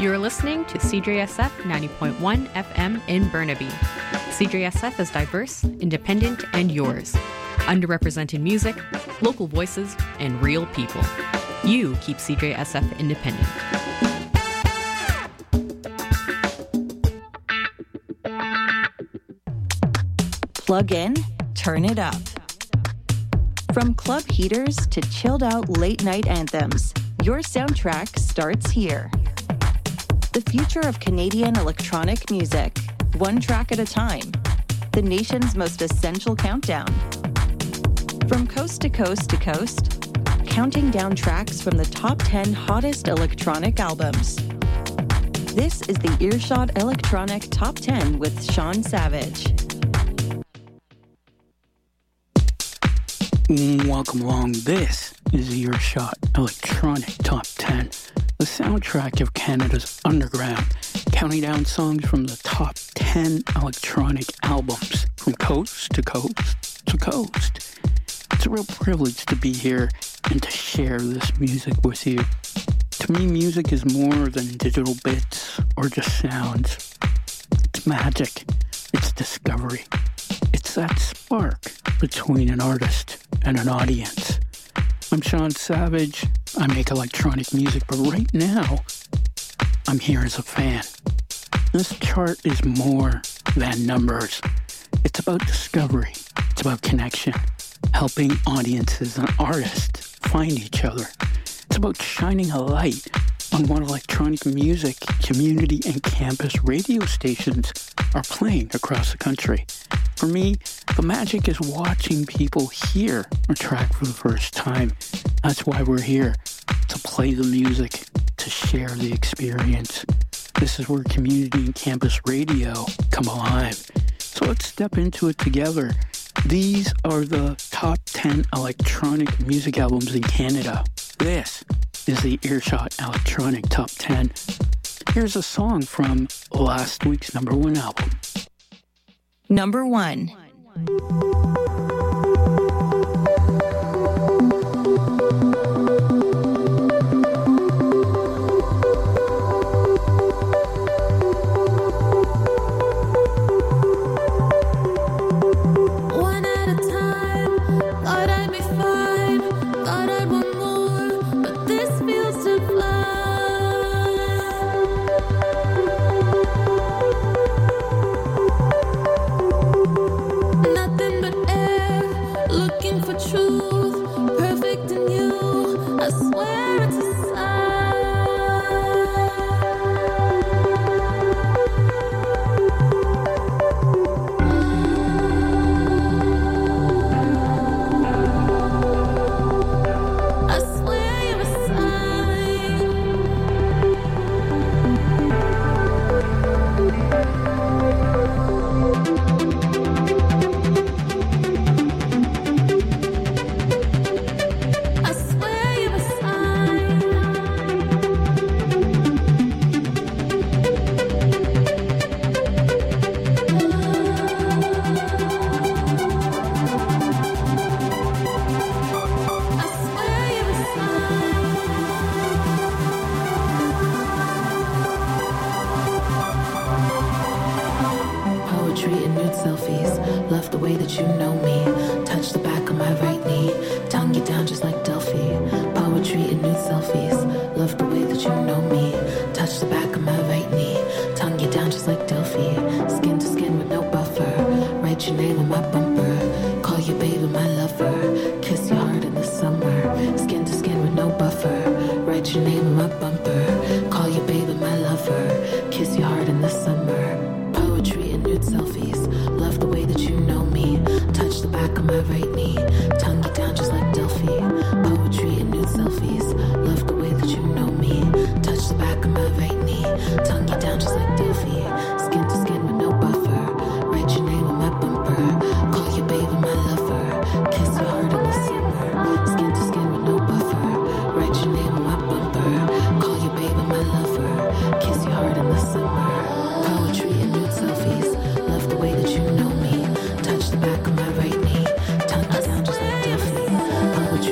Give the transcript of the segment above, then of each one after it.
You're listening to CJSF 90.1 FM in Burnaby. CJSF is diverse, independent, and yours. Underrepresented music, local voices, and real people. You keep CJSF independent. Plug in, turn it up. From club heaters to chilled out late night anthems, your soundtrack starts here. The future of Canadian electronic music, one track at a time. The nation's most essential countdown. From coast to coast to coast, counting down tracks from the top 10 hottest electronic albums. This is the Earshot Electronic Top 10 with Sean Savage. Welcome along. This is the Earshot Electronic Top 10, the soundtrack of Canada's underground, counting down songs from the top 10 electronic albums from coast to coast to coast. It's a real privilege to be here and to share this music with you. To me, music is more than digital bits or just sounds. It's magic. It's discovery. It's that spark between an artist and an audience. I'm Sean Savage. I make electronic music, but right now, I'm here as a fan. This chart is more than numbers. It's about discovery. It's about connection, helping audiences and artists find each other. It's about shining a light on what electronic music, community, and campus radio stations are playing across the country. For me, the magic is watching people hear a track for the first time. That's why we're here, to play the music, to share the experience. This is where community and campus radio come alive. So let's step into it together. These are the top 10 electronic music albums in Canada. This is the Earshot Electronic Top 10. Here's a song from last week's number one album. Number 1.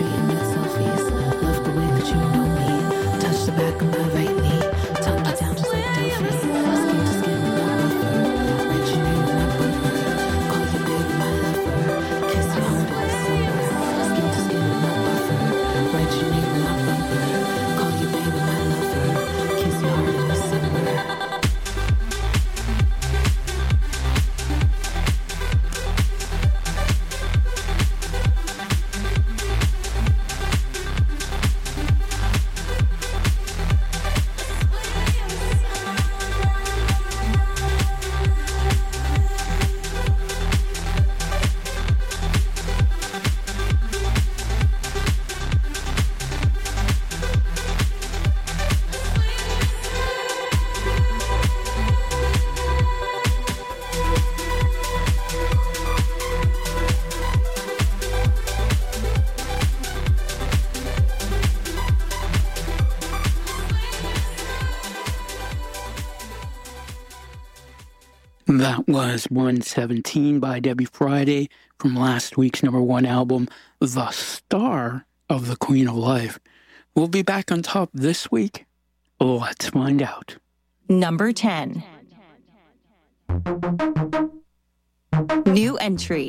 Touch the back of my right knee, tongue down just That was 117 by Debbie Friday from last week's number one album, The Star of the Queen of Life. We'll be back on top this week. Let's find out. Number 10. New entry.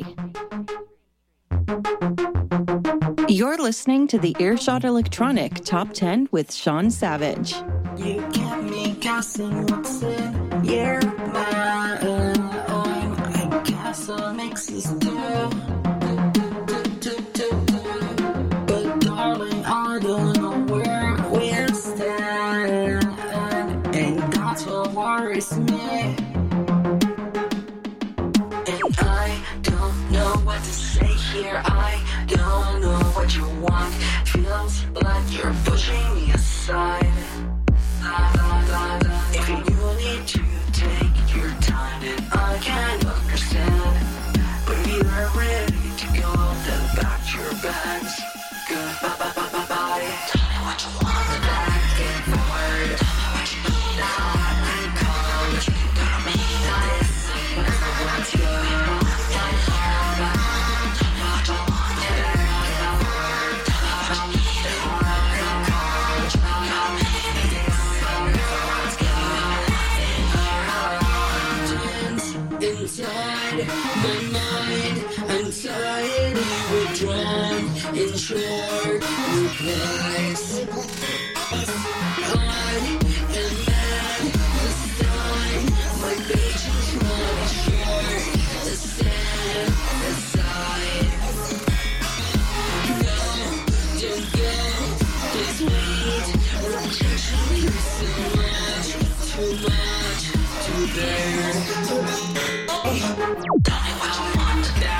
You're listening to the Earshot Electronic Top 10 with Sean Savage. You kept me guessing what's in your mind. I guess I'll mix this too. But darling, I don't know where we're standing, and that's what worries me. And I don't know what to say here. I don't know what you want. Feels like you're pushing me aside. If you need to take your time, then I can understand. But we are ready to go, then back your bags. Goodbye. Tell me what you want, back and forward. Tell me what you need, hot and cold. Gonna be this, never want to. Tell me what you want, back and forward. Tell me what you need, hot and cold. Gonna be this, never want to. Inside my mind, anxiety withdrawn in short replies. I am mad this time, my patience running short. To stand aside. No, don't go, please wait. Rejection is too much to bear. Tell me what you want to do.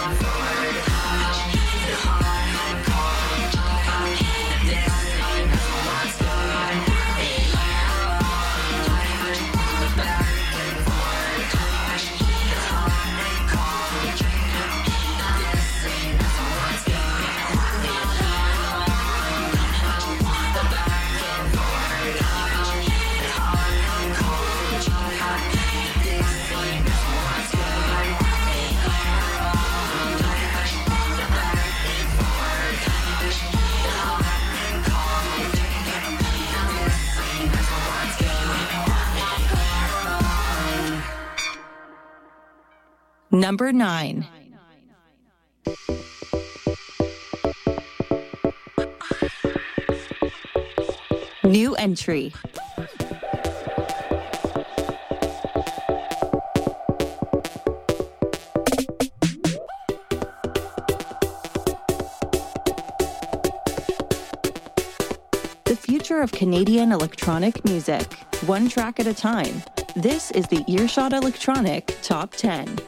Number 9. New entry. The future of Canadian electronic music, one track at a time. This is the Earshot Electronic Top 10.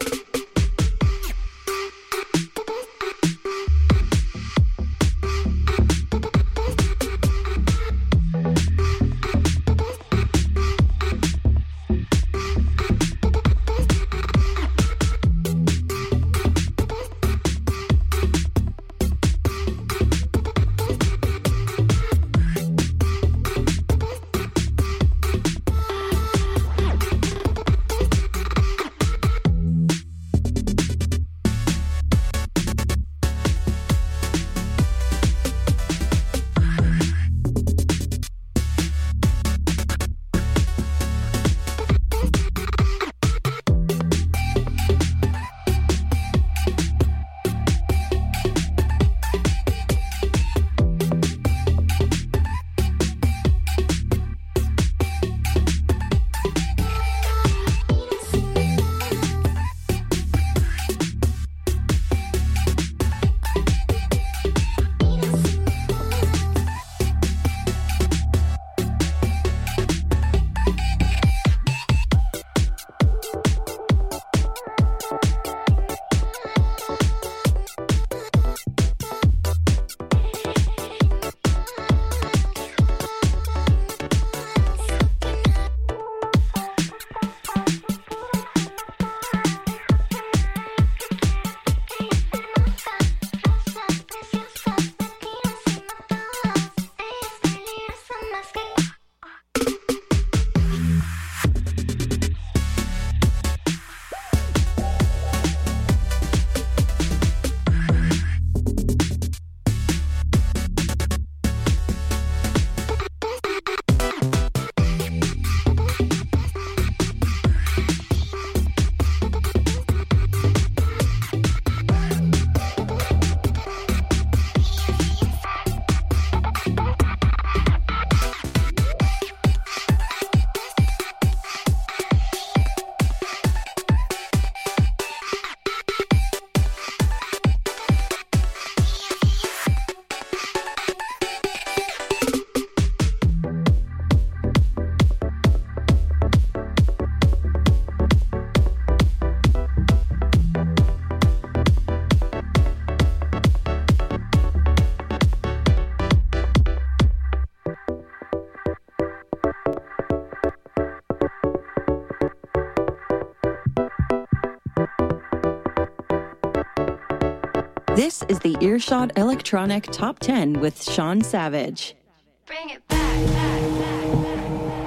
This is the Earshot Electronic Top 10 with Sean Savage. Bring it back, back, back, back.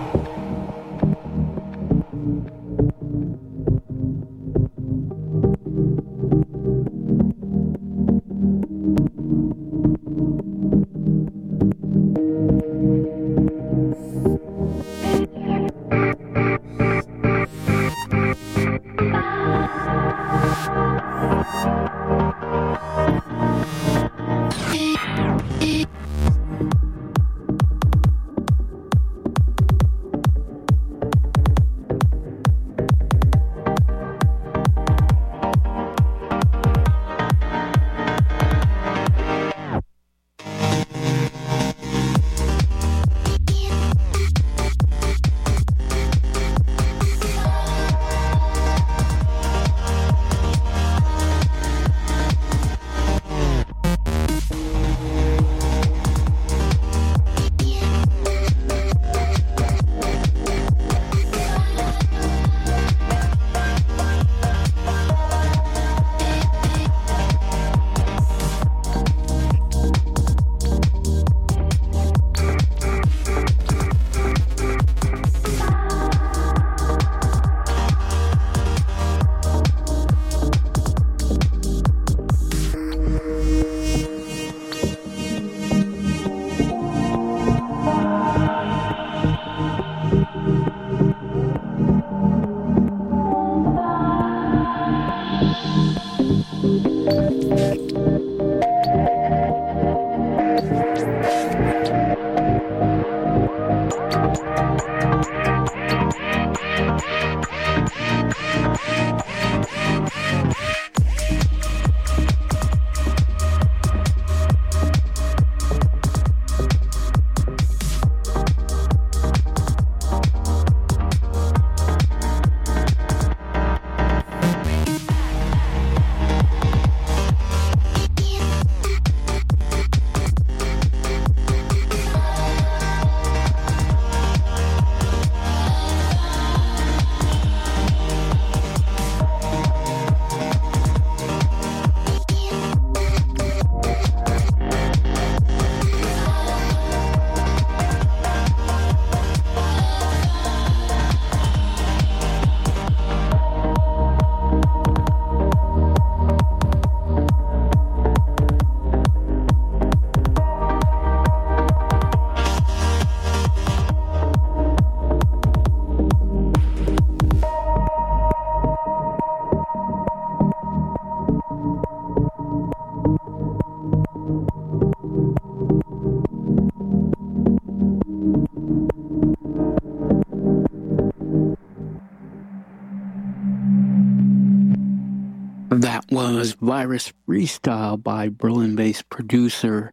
That was Virus Freestyle by Berlin-based producer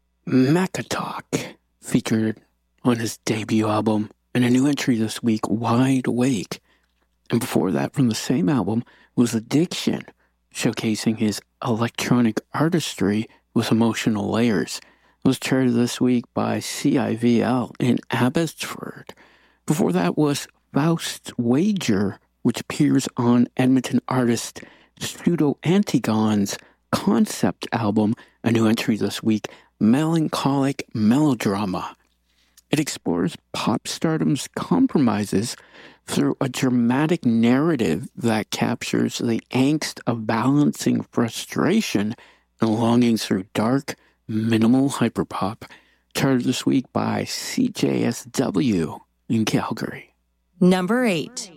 Makatalk, featured on his debut album, and a new entry this week, Wide Awake. And before that, from the same album, was Addiction, showcasing his electronic artistry with emotional layers. It was charted this week by CIVL in Abbotsford. Before that was Faust's Wager, which appears on Edmonton artist Pseudo Antigon's concept album, a new entry this week, Melancholic Melodrama. It explores pop stardom's compromises through a dramatic narrative that captures the angst of balancing frustration and longing through dark, minimal hyperpop. Charted this week by CJSW in Calgary. Number 8.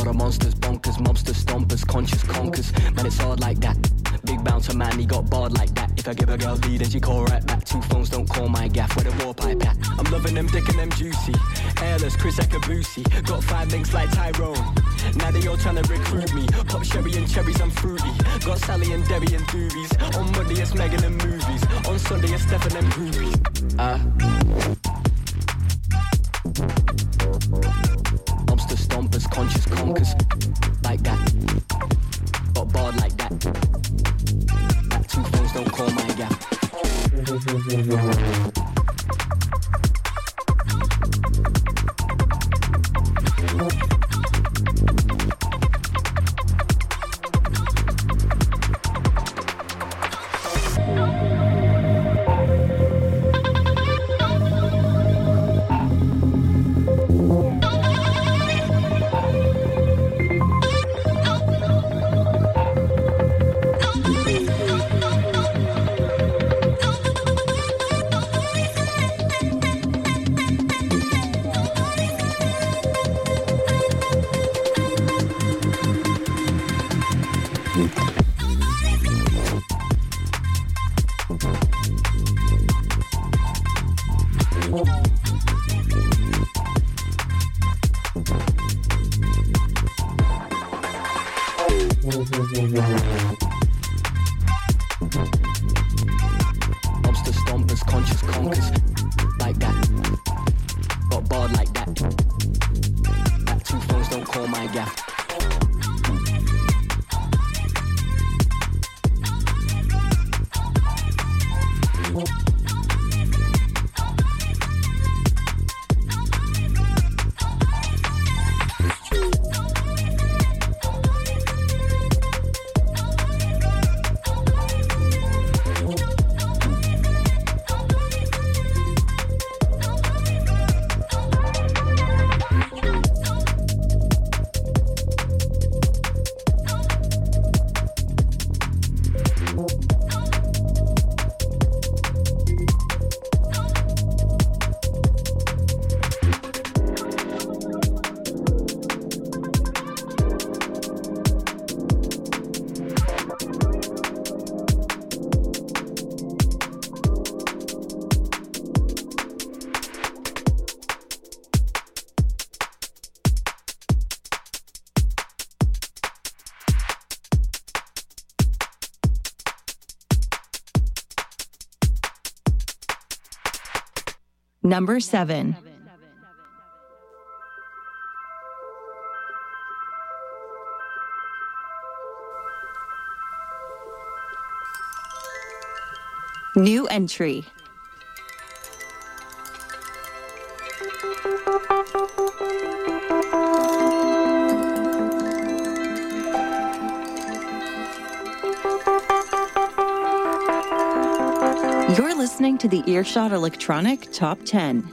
of monsters, bonkers, mobsters, stompers, conscious conkers. Man, it's hard like that. Big bouncer man, he got barred like that. If I give a girl lead, then she call right back. 2 phones, don't call my gaff. Where the war pipe at? I'm loving them dick and them juicy. Airless, Chris Ekabusi. Got 5 links like Tyrone. Now they all trying to recruit me. Pop sherry and cherries, I'm fruity. Got Sally and Debbie and doobies. On Monday it's Megan and movies. On Sunday it's Stefan and groupies. Mobster stompers, conscious conkers. Like that. Got barred like that. That 2 phones don't call my gap. Mobster stompers, conscious conkers. Like that. Got barred like that. That 2 phones don't call my gaff. Number 7. New entry. You're listening to the Earshot Electronic Top 10.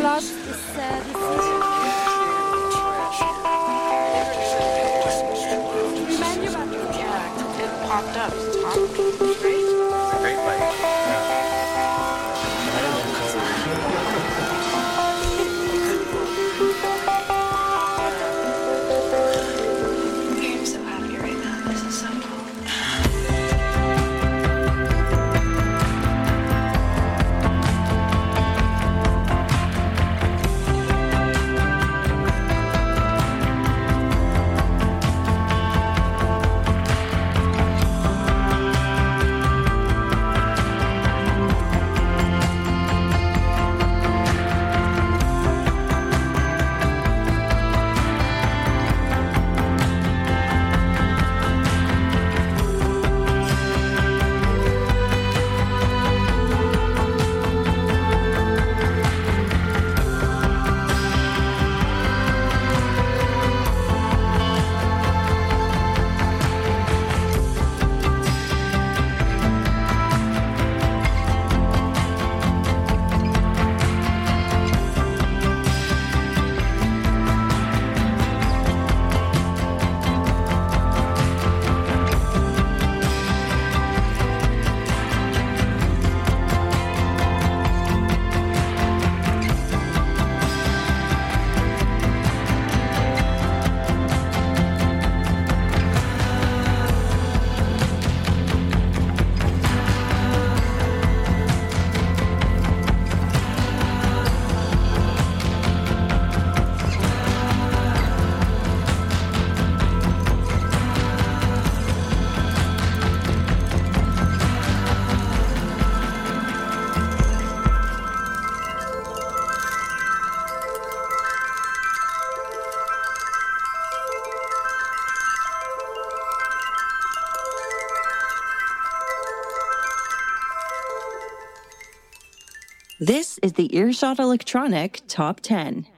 lost this remind you about it popped up top, right? Great light. I'm so happy right now. This is so cool. This is the Earshot Electronic Top 10.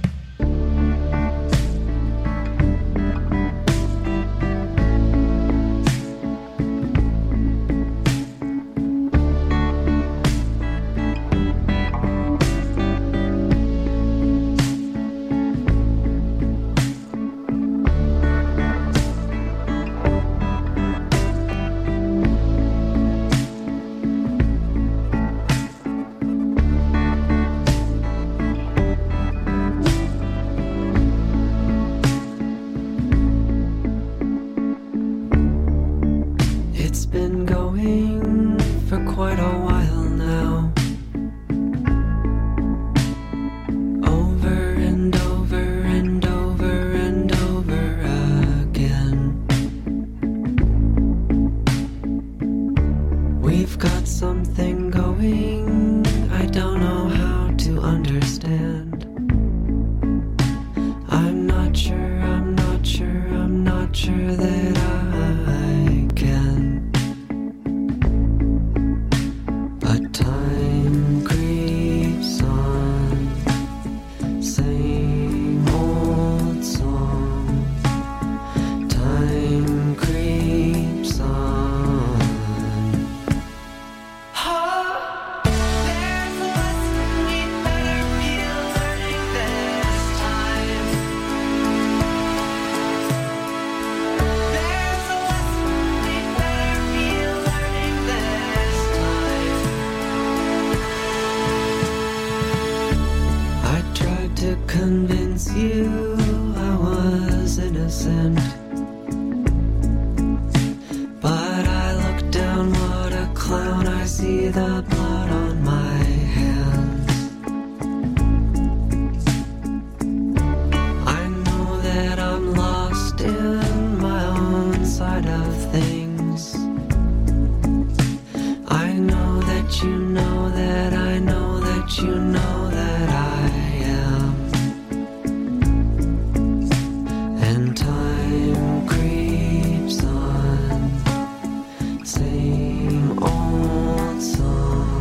It's been going for quite a while now. Over and over and over and over again. We've got something going I don't know how to understand. I'm not sure that I can. But time creeps on, same old song. Time creeps on. There's a lesson we better be learning this time. There's a lesson we better be learning this time. I tried to convince you I was innocent, but I look down, what a clown, I see the blood on my hands. I know that I'm lost in my own side of things. I know that you know that I know that you know that I am. And time creeps on, same old song.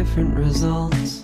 different results.